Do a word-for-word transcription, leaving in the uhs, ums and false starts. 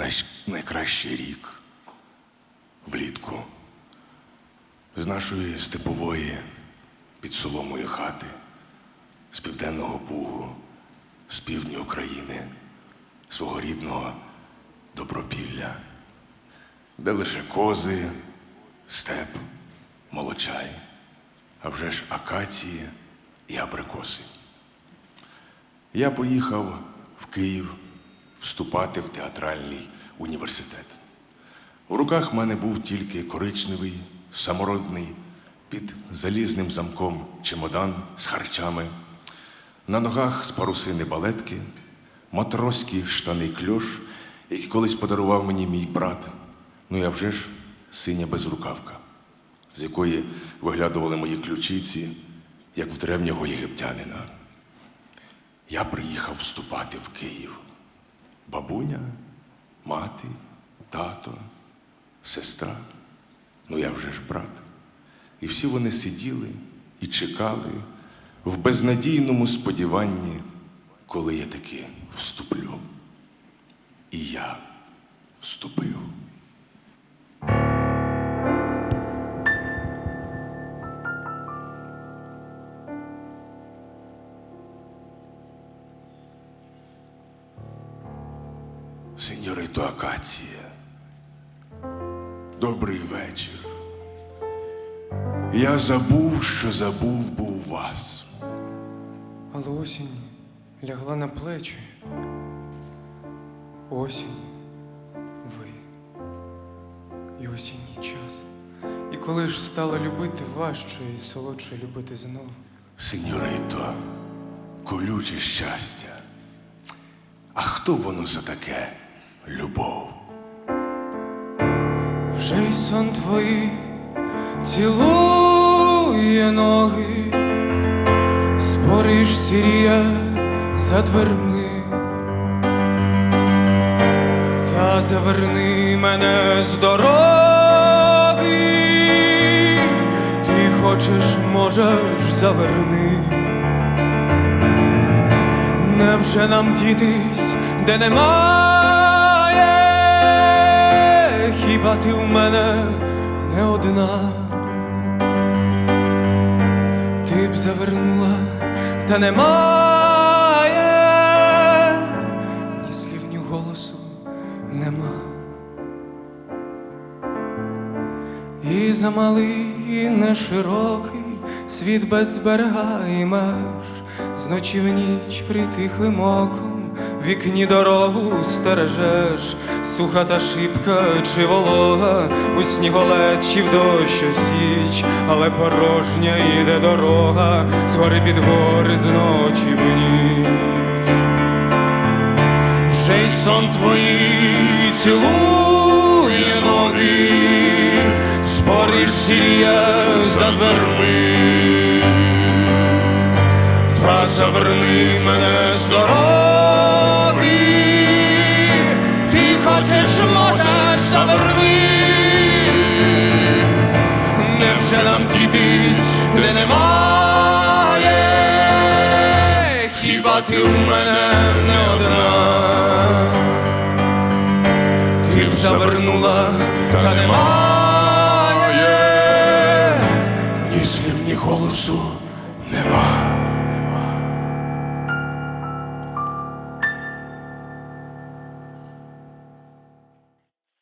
най- найкращий рік влітку з нашої степової під соломою хати, з південного Бугу, з півдня України, свого рідного Добропілля, де лише кози, степ, молочай, а вже ж акації і абрикоси. Я поїхав в Київ вступати в театральний університет. У руках в мене був тільки коричневий, самородний, під залізним замком чемодан з харчами, на ногах з парусини балетки, матроські штани кльош, які колись подарував мені мій брат, ну і а вже ж синя безрукавка, з якої виглядували мої ключиці, як в древнього єгиптянина. Я приїхав вступати в Київ. Бабуня, мати, тато, сестра, ну я вже ж брат. І всі вони сиділи і чекали в безнадійному сподіванні, коли я таки вступлю. І я вступив. Сеньорито Акація, добрий вечір. Я забув, що забув був вас. Але осінь лягла на плечі. Осінь, ви і осінній час. І коли ж стало любити важче і солодше любити знов. Сеньорито, колюче щастя. А хто воно за таке любов? Вже й сон твої цілує ноги, спориш сірія за дверми. Та заверни мене з дороги, ти хочеш, можеш, заверни. Невже нам дітись, де немає? Хіба ти в мене не одна? Ти б завернула, та немає, ні слів, ні голосу нема. І замалий, і не широкий світ без берега і меж. Зночі в ніч притихлим оком в вікні дорогу стережеш. Суха та шибка чи волога, у сніголед чи в дощ осіч, але порожня йде дорога, з гори під гори, з ночі в ніч. Вже й сон твої цілує ноги, спориш сір'я за дверми. Та заверни мене з дороги, ти хочеш, можеш, заверни. Невже нам дітись, де немає? Хіба ти в мене не одна? Ти б завернула, та немає ні слів, ні голосу